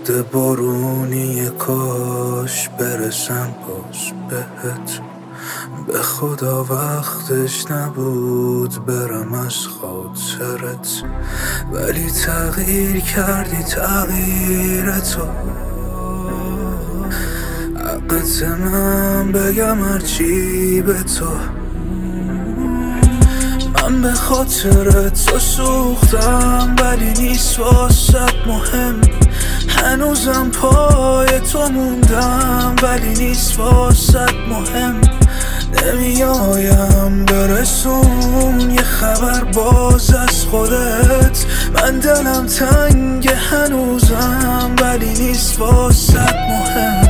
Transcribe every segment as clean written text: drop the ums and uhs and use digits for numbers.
رد بارونی کاش برسم باز بهت. به خدا وقتش نبود برم از خاطرت، ولی تغییر کردی تغییر تو. حقت من بگم هرچی به تو. من به خاطر تو سوختم ولی نیست واسط مهم. هنوزم پای تو موندم ولی نیست واسط مهم. نمیایم برسون یه خبر باز از خودت. من دلم تنگ هنوزم ولی نیست واسط مهم.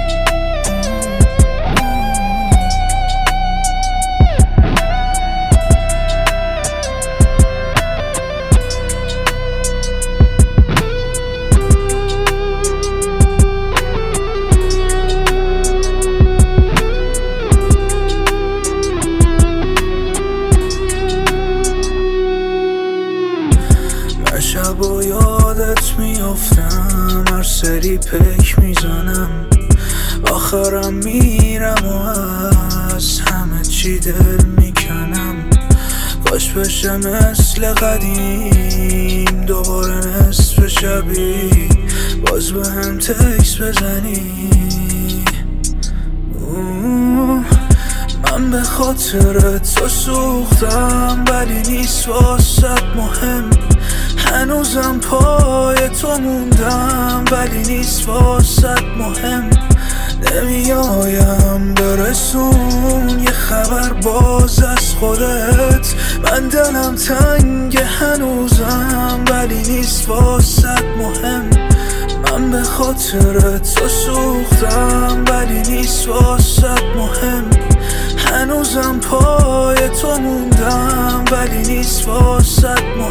شب و یادت میافتم، هر سری پک میزنم، آخرم میرم و از همه چی دل میکنم. کاش بشه مثل قدیم دوباره نصف شبی باز به هم تکس بزنی. من به خاطر تو سوختم ولی نیست واسط مهم. هنوزم پای تو موندم ولی نیست واسط مهم. نمیایم برسون یه خبر باز از خودت. من دلم تنگ هنوزم ولی نیست واسط مهم. من به خاطر تو سوختم ولی نیست واسط مهم. هنوزم پای تو موندم ولی نیست واسط مهم.